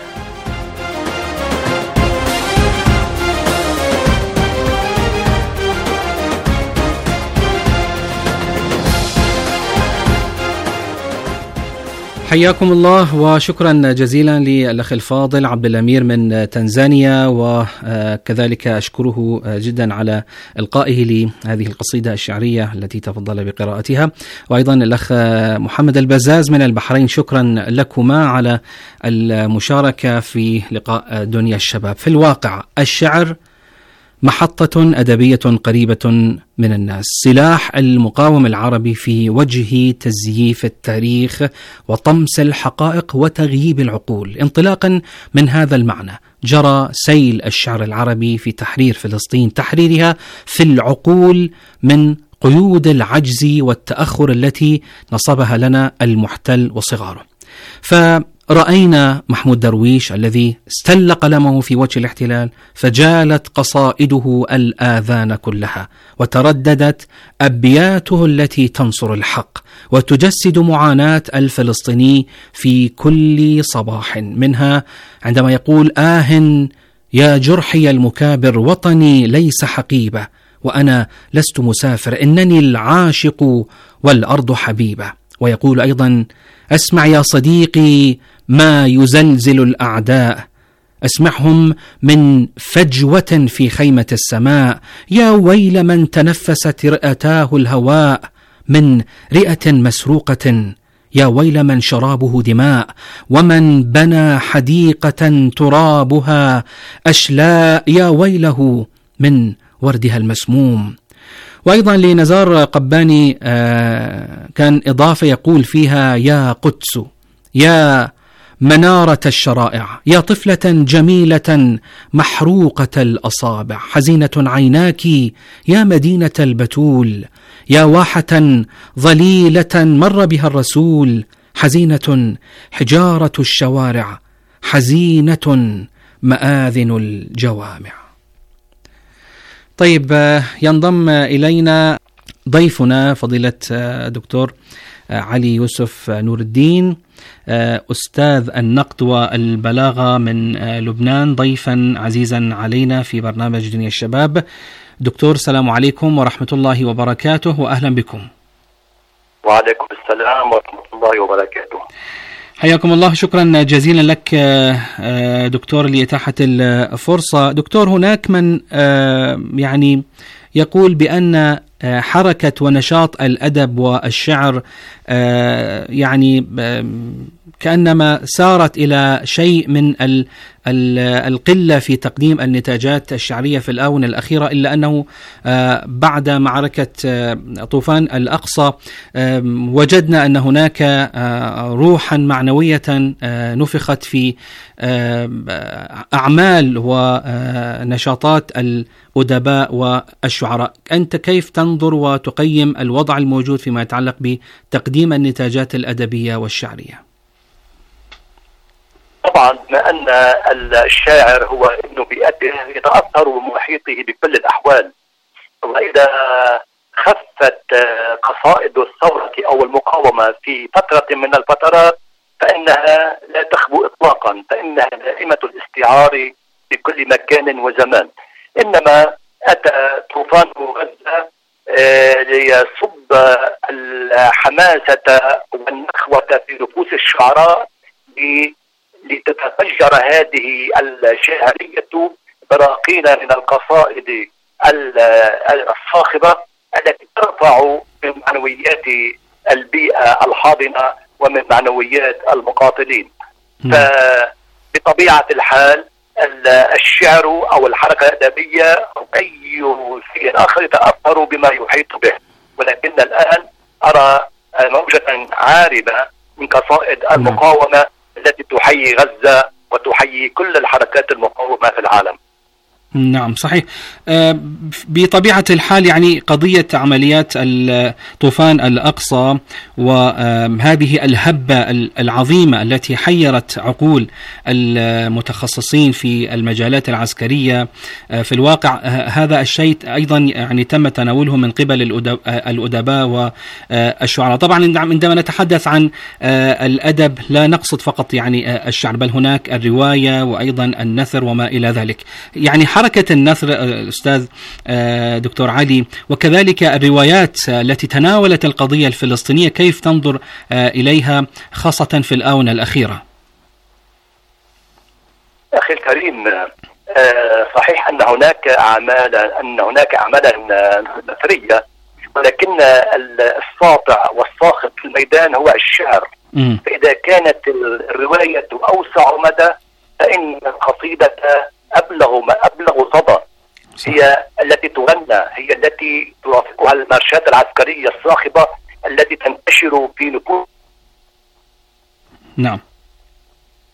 [SPEAKER 8] حياكم الله وشكرا جزيلا للأخ الفاضل عبد الأمير من تنزانيا، وكذلك أشكره جدا على إلقائه لهذه القصيدة الشعرية التي تفضل بقراءتها، وأيضا الأخ محمد البزاز من البحرين، شكرا لكما على المشاركة في لقاء دنيا الشباب. في الواقع الشعر محطة أدبية قريبة من الناس، سلاح المقاوم العربي في وجه تزييف التاريخ وطمس الحقائق وتغييب العقول. انطلاقا من هذا المعنى جرى سيل الشعر العربي في تحرير فلسطين، تحريرها في العقول من قيود العجز والتأخر التي نصبها لنا المحتل وصغاره. رأينا محمود درويش الذي استل قلمه في وجه الاحتلال، فجالت قصائده الآذان كلها، وترددت أبياته التي تنصر الحق وتجسد معاناة الفلسطيني في كل صباح، منها عندما يقول: يا جرحي المكابر، وطني ليس حقيبة، وأنا لست مسافر، إنني العاشق والأرض حبيبة. ويقول أيضا: أسمع يا صديقي ما يزلزل الأعداء، أسمعهم من فجوة في خيمة السماء، يا ويل من تنفست رئتاه الهواء من رئة مسروقة، يا ويل من شرابه دماء، ومن بنى حديقة ترابها أشلاء، يا ويله من وردها المسموم. وأيضا لنزار قباني كان إضافة يقول فيها: يا قدس، يا منارة الشرائع، يا طفلة جميلة محروقة الأصابع، حزينة عيناك يا مدينة البتول، يا واحة ظليلة مر بها الرسول، حزينة حجارة الشوارع، حزينة مآذن الجوامع. طيب، ينضم إلينا ضيفنا فضيلة دكتور علي يوسف نور الدين، أستاذ النقد والبلاغة من لبنان، ضيفا عزيزا علينا في برنامج دنيا الشباب. دكتور، السلام عليكم ورحمة الله وبركاته، وأهلا بكم.
[SPEAKER 16] وعليكم السلام ورحمة الله وبركاته.
[SPEAKER 8] حياكم الله، شكرا جزيلا لك دكتور لإتاحة الفرصة. دكتور، هناك من يعني يقول بأن حركة ونشاط الأدب والشعر يعني كأنما سارت إلى شيء من القلة في تقديم النتاجات الشعرية في الآونة الأخيرة، إلا أنه بعد معركة طوفان الأقصى وجدنا أن هناك روحا معنوية نفخت في أعمال ونشاطات الأدباء والشعراء. أنت كيف تنظر وتقيم الوضع الموجود فيما يتعلق بتقديم النتاجات الأدبية والشعرية؟
[SPEAKER 16] طبعا بما أن الشاعر هو ابن بيئته يتأثر بمحيطه بكل الأحوال، وإذا خفت قصائد الثورة أو المقاومة في فترة من الفترات فإنها لا تخبو إطلاقا، فإنها دائمة الاستعار في كل مكان وزمان. إنما أتى طوفان غزة ليصب الحماسة والنخوة في نفوس الشعراء لتتفجر هذه الشاعرية براقين من القصائد الصاخبة التي ترفع من معنويات البيئة الحاضنة ومن معنويات المقاتلين. فبطبيعة الحال الشعر أو الحركة الأدبية أو أي شيء آخر يتأثر بما يحيط به، ولكن الآن أرى موجة عاربة من قصائد المقاومة التي تحيي غزة وتحيي كل الحركات المقاومة في العالم.
[SPEAKER 8] نعم، صحيح. بطبيعة الحال يعني قضية عمليات طوفان الأقصى وهذه الهبة العظيمة التي حيرت عقول المتخصصين في المجالات العسكرية، في الواقع هذا الشيء أيضا يعني تم تناوله من قبل الأدباء والشعراء. طبعا عندما نتحدث عن الأدب لا نقصد فقط يعني الشعر، بل هناك الرواية وأيضا النثر وما إلى ذلك. يعني حركة النثر أستاذ دكتور علي، وكذلك الروايات التي تناولت القضية الفلسطينية، كيف تنظر إليها خاصة في الآونة الأخيرة؟
[SPEAKER 16] أخي الكريم، صحيح أن هناك أعمالا نثرية، ولكن الساطع والصاخب في الميدان هو الشعر. فإذا كانت الرواية أوسع مدى فإن القصيدة أبلغ صدى، هي التي تغنى، هي التي ترافقها المارشات العسكرية الصاخبة التي تنتشر في نفوس.
[SPEAKER 8] نعم.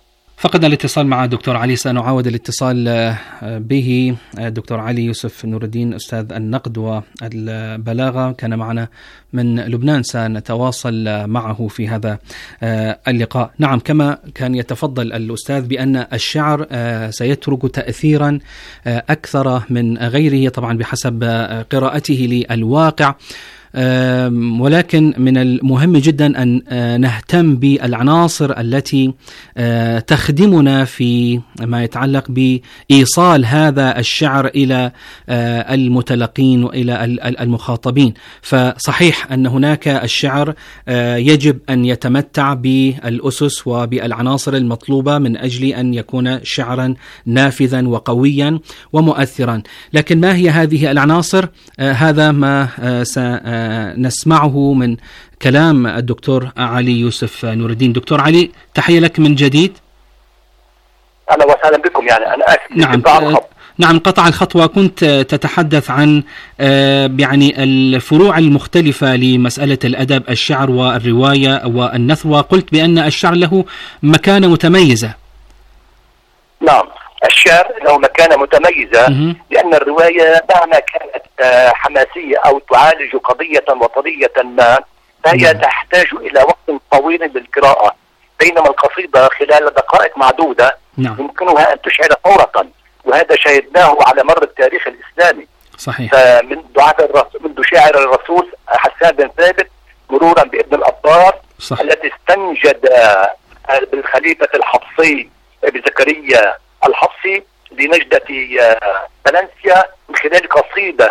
[SPEAKER 8] فقدنا الاتصال مع الدكتور علي، سنعاود الاتصال به. الدكتور علي يوسف نور الدين أستاذ النقد والبلاغة كان معنا من لبنان، سنتواصل معه في هذا اللقاء. نعم، كما كان يتفضل الأستاذ بأن الشعر سيترك تأثيرا أكثر من غيره طبعا بحسب قراءته للواقع، ولكن من المهم جدا أن نهتم بالعناصر التي تخدمنا في ما يتعلق بإيصال هذا الشعر إلى المتلقين وإلى المخاطبين. فصحيح أن هناك الشعر يجب أن يتمتع بالأسس وبالعناصر المطلوبة من أجل أن يكون شعرا نافذا وقويا ومؤثرا، لكن ما هي هذه العناصر؟ هذا ما نسمعه من كلام الدكتور علي يوسف نور الدين. دكتور علي، تحية لك من جديد.
[SPEAKER 16] أهلا وسهلا بكم. يعني أنا آسف.
[SPEAKER 8] نعم، قطع الخطوة. كنت تتحدث عن يعني الفروع المختلفة لمسألة الأدب، الشعر والرواية والنثر، وقلت بأن الشعر له مكانة متميزة.
[SPEAKER 16] نعم، الشعر له مكانة متميزة لأن الرواية مهما كانت حماسية أو تعالج قضية وطنية ما فهي تحتاج إلى وقت طويل للقراءة، بينما القصيدة خلال دقائق معدودة يمكنها أن تشعر فورة، وهذا شاهدناه على مر التاريخ الإسلامي.
[SPEAKER 8] صحيح.
[SPEAKER 16] منذ شاعر الرسول حسان بن ثابت مرورا بابن الأبار التي استنجد بالخليفة الحفصي بزكريا الحفصي لنجدة فالنسيا من خلال قصيدة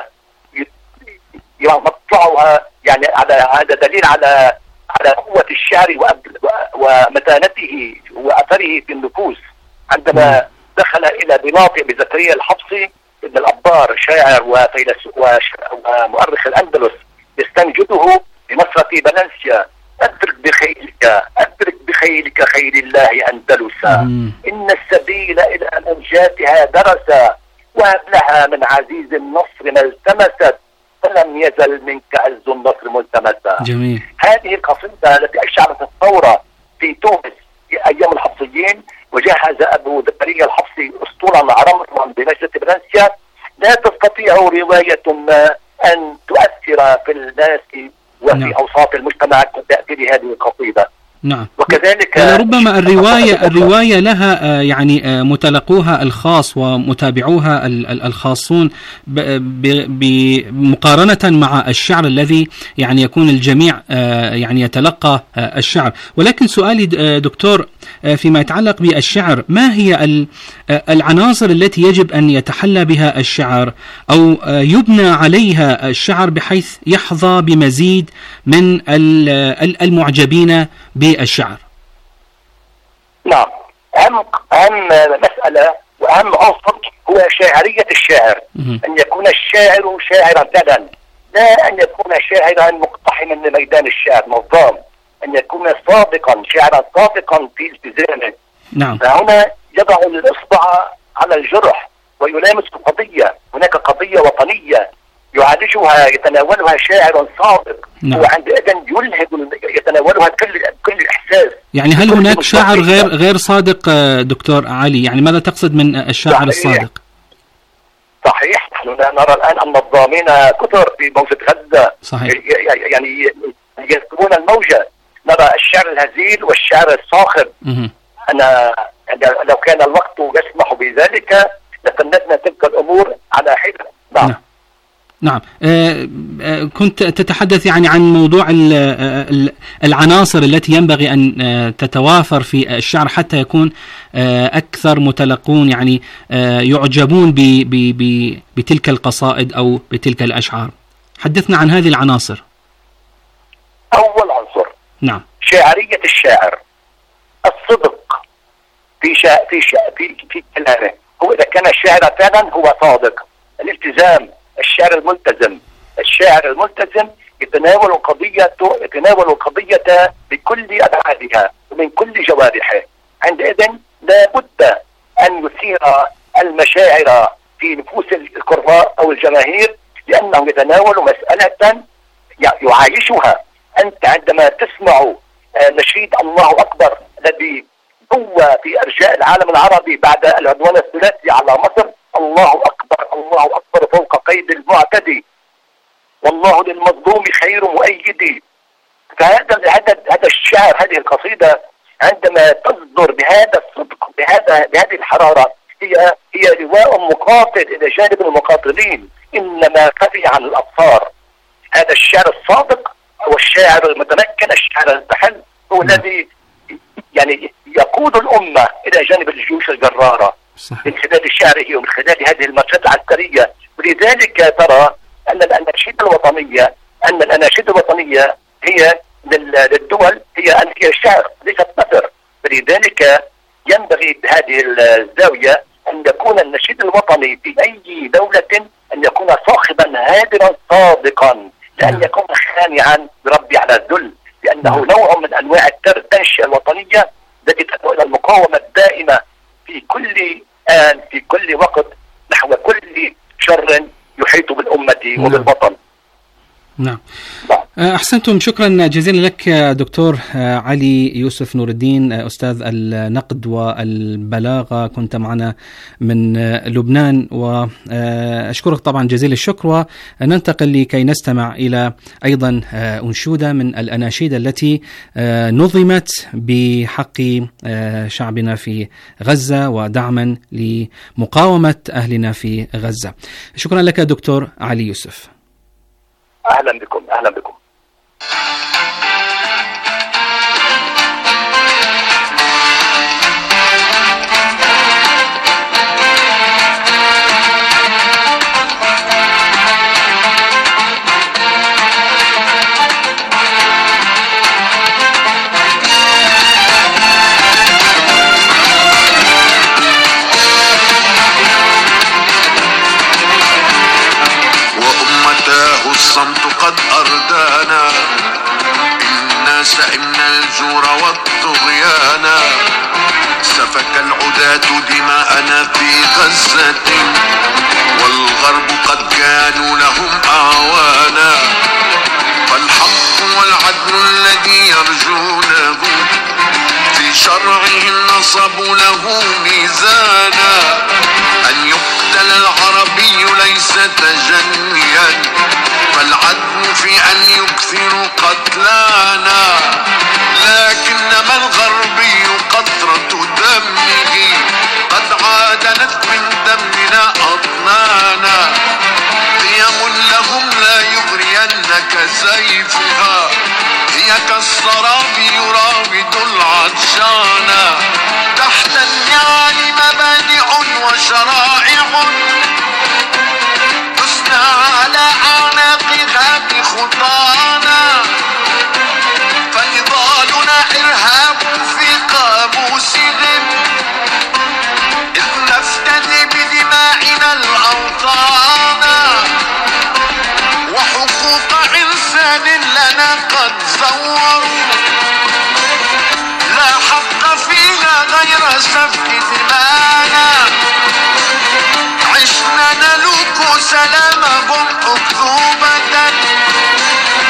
[SPEAKER 16] يمطلعها، يعني على هذا دليل على قوة الشعر ومتانته وأثره في النفوس. عندما دخل إلى بناطق بزكريا الحفصي ابن الأبار شاعر وفيلسوف ومؤرخ الأندلس يستنجده بمسرة فالنسيا: أدرك بخيلك خيل الله أندلسا، إن السبيل إلى منجاتها درسا، وهب لها من عزيز النصر ما التمست، فلم يزل منك عز النصر ملتمسا.
[SPEAKER 8] جميل.
[SPEAKER 16] هذه القصيدة التي أشعلت الثورة في تونس في أيام الحفصيين، وجهز أبو زكريا الحفصي أسطولا رمزا بنجدة فالنسيا، لا تستطيع رواية ما أن تؤثر في الناس وفي أوساط المجتمع كتأثير هذه القصيدة.
[SPEAKER 8] نعم.
[SPEAKER 16] وكذلك
[SPEAKER 8] ربما الرواية لها يعني متلقوها الخاص ومتابعوها الخاصون بمقارنة مع الشعر الذي يعني يكون الجميع يعني يتلقى الشعر. ولكن سؤالي دكتور فيما يتعلق بالشعر، ما هي العناصر التي يجب أن يتحلى بها الشعر أو يبنى عليها الشعر بحيث يحظى بمزيد من المعجبين بالشعر؟
[SPEAKER 16] نعم، أهم مسألة وأهم عنصر هو شاعرية الشاعر. أن يكون الشاعر شاعرا فعلا، لا أن يكون شاعرا مقتحما لميدان الشعر نظام، أن يكون صادقا، شاعرا صادقا في التزامه.
[SPEAKER 8] نعم.
[SPEAKER 16] فهنا يضع الإصبع على الجرح ويلامس القضية. هناك قضية وطنية يعالجها يتناولها شاعر صادق.
[SPEAKER 8] نعم.
[SPEAKER 16] وعندئذ يلهب يتناولها كل إحساس.
[SPEAKER 8] يعني هل هناك شاعر غير صادق دكتور علي؟ يعني ماذا تقصد من الشاعر الصادق؟
[SPEAKER 16] صحيح، نحن نرى الآن أن الضامين كثر في موجة غزة.
[SPEAKER 8] صحيح.
[SPEAKER 16] يعني يسكبون الموجة. نرى الشعر الهزيل والشعر الصاخب. أنا لو كان الوقت يسمح بذلك لفندنا تلك الأمور على حدة. نعم.
[SPEAKER 8] نعم. كنت تتحدث يعني عن موضوع العناصر التي ينبغي أن تتوافر في الشعر حتى يكون أكثر متلقون يعني يعجبون بتلك القصائد أو بتلك الأشعار. حدثنا عن هذه العناصر.
[SPEAKER 16] أول عنصر
[SPEAKER 8] نعم
[SPEAKER 16] شاعرية الشاعر، الصدق في كلامه. هو إذا كان الشاعر فعلا هو صادق. الالتزام، الشاعر الملتزم يتناول القضية بكل أبعادها ومن كل جوارحه. عندئذ لا بد أن يثير المشاعر في نفوس القراء أو الجماهير، لأنه يتناول مسألة يعايشها. أنت عندما تسمع نشيد الله أكبر الذي قوة في أرجاء العالم العربي بعد العدوان الثلاثي على مصر. الله أكبر، الله أكبر فوق قيد المعتدي، والله للمظلوم خير مؤيدي. فهذا الشعر، هذه القصيدة عندما تصدر بهذا الصدق بهذه الحرارة هي لواء مقاتل إلى جانب المقاتلين، إنما خفي عن الأبصار. هذا الشعر الصادق هو الشاعر المتمكن، الشاعر المحل، هو الذي يعني يقود الأمة إلى جانب الجيوش الجرارة من خلال شعره ومن خلال هذه المارشات العسكرية. ولذلك ترى أن الأناشيد الوطنية هي للدول هي شعر ليست نثر. فلذلك ينبغي بهذه الزاوية أن يكون النشيد الوطني في أي دولة أن يكون صاخبا هادرا صادقا، لأن يكون خانعا بربي على الذل، لأنه نوع من أنواع التنشئة الوطنية التي تدعو إلى المقاومة الدائمة في كل آن في كل وقت نحو كل شر يحيط بالأمة وبالوطن.
[SPEAKER 8] نعم. أحسنتم، شكرا جزيلا لك دكتور علي يوسف نور الدين، أستاذ النقد والبلاغة، كنت معنا من لبنان، وأشكرك طبعا جزيل الشكر. وننتقل لكي نستمع إلى أيضا أنشودة من الأناشيد التي نظمت بحق شعبنا في غزة ودعما لمقاومة أهلنا في غزة. شكرا لك دكتور علي يوسف.
[SPEAKER 16] أهلا بكم. أهلا بكم.
[SPEAKER 17] الصمت قد أردانا، إنا سئمنا الجور والطغيان، سفك العداة دماءنا في غزة، والغرب قد كانوا لهم أعوانا، فالحق والعدل الذي يرجونه في شرعهم نصبوا له ميزانا، أن يقتل العربي ليس تجنيا، فالعدل في أن يكثروا قتلانا، لكنما الغربي قطرة دمه قد عادلت من دمنا أطنانا، قيم لهم لا يغرينك سيفها، هي كالسراب يراود العطشانا، تحت النعال مبادئ وشرائع تسنى على أعناقها بخطانا، فنضالنا إرهاب في قاموسهم، إذ نفتدي بدمائنا الأوطان، وحقوق إنسان لنا قد زوروا، لا حق فيها غير سفك دمانا، عشنا نلوك سلامهم أكذوبة،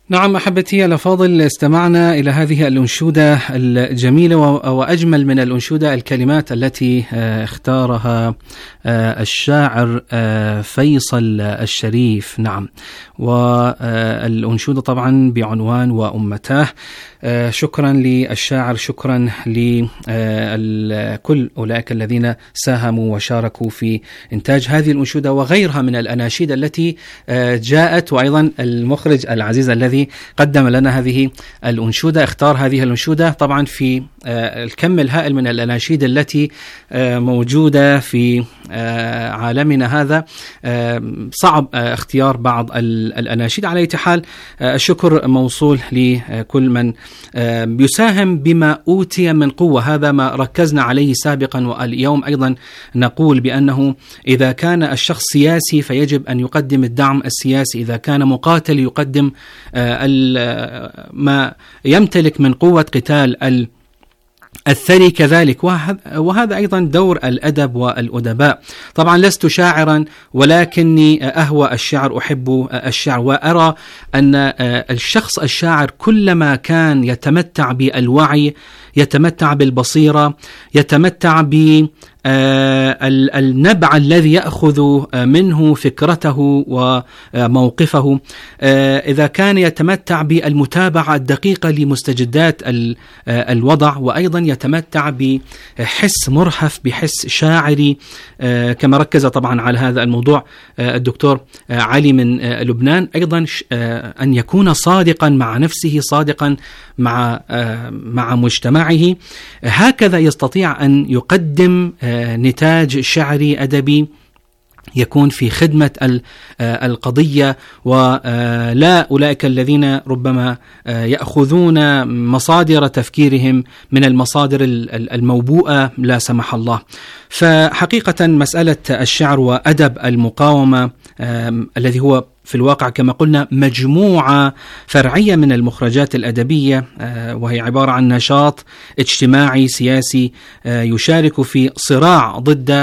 [SPEAKER 8] نعم أحبتي الأفاضل، استمعنا إلى هذه الأنشودة الجميلة، وأجمل من الأنشودة الكلمات التي اختارها الشاعر فيصل الشريف. نعم، والأنشودة طبعا بعنوان وأمتاه. شكرا للشاعر، شكرا لكل أولئك الذين ساهموا وشاركوا في إنتاج هذه الأنشودة وغيرها من الأناشيد التي جاءت، وأيضا المخرج العزيز الذي قدم لنا هذه الأنشودة اختار هذه الأنشودة طبعا في الكم الهائل من الأناشيد التي موجودة في عالمنا هذا. صعب اختيار بعض الأناشيد. على أي حال الشكر موصول لكل من يساهم بما أوتي من قوة. هذا ما ركزنا عليه سابقا، واليوم أيضا نقول بأنه إذا كان الشخص سياسي فيجب أن يقدم الدعم السياسي، إذا كان مقاتل يقدم ما يمتلك من قوة قتال الثري كذلك، وهذا أيضا دور الأدب والأدباء. طبعا لست شاعرا، ولكني أهوى الشعر، أحب الشعر، وأرى أن الشخص الشاعر كلما كان يتمتع بالوعي، يتمتع بالبصيرة، يتمتع النبع الذي يأخذ منه فكرته وموقفه، إذا كان يتمتع بالمتابعة الدقيقة لمستجدات الوضع، وأيضا يتمتع بحس مرهف، بحس شاعري، كما ركز طبعا على هذا الموضوع الدكتور علي من لبنان. أيضا أن يكون صادقا مع نفسه، صادقا مع مجتمعه، هكذا يستطيع أن يقدم نتاج شعري أدبي يكون في خدمة القضية، ولا أولئك الذين ربما يأخذون مصادر تفكيرهم من المصادر الموبوءة لا سمح الله. فحقيقة مسألة الشعر وأدب المقاومة الذي هو في الواقع كما قلنا مجموعة فرعية من المخرجات الأدبية، وهي عبارة عن نشاط اجتماعي سياسي يشارك في صراع ضد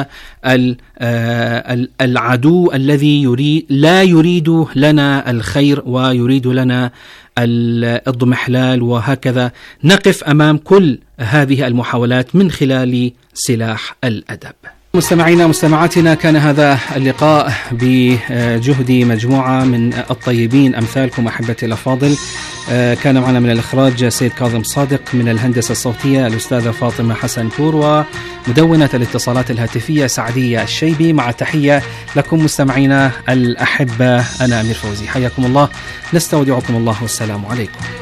[SPEAKER 8] العدو الذي لا يريد لنا الخير ويريد لنا الضمحلال، وهكذا نقف أمام كل هذه المحاولات من خلال سلاح الأدب. مستمعينا مستمعاتنا، كان هذا اللقاء بجهد مجموعة من الطيبين أمثالكم أحبتي الأفاضل. كان معنا من الإخراج سيد كاظم صادق، من الهندسة الصوتية الأستاذة فاطمة حسن تور، ومدونة الاتصالات الهاتفية سعدية الشيبي. مع تحية لكم مستمعينا الأحبة، أنا أمير فوزي، حياكم الله، نستودعكم الله، والسلام عليكم.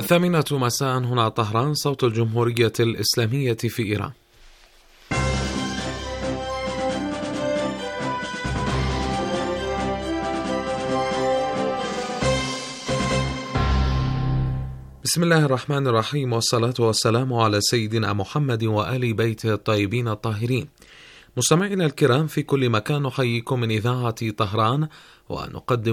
[SPEAKER 1] 8 مساء هنا طهران، صوت الجمهورية الإسلامية في إيران. بسم الله الرحمن الرحيم، والصلاة والسلام على سيدنا محمد وآل بيته الطيبين الطاهرين. مستمعينا الكرام في كل مكان، نحييكم من إذاعة طهران ونقدم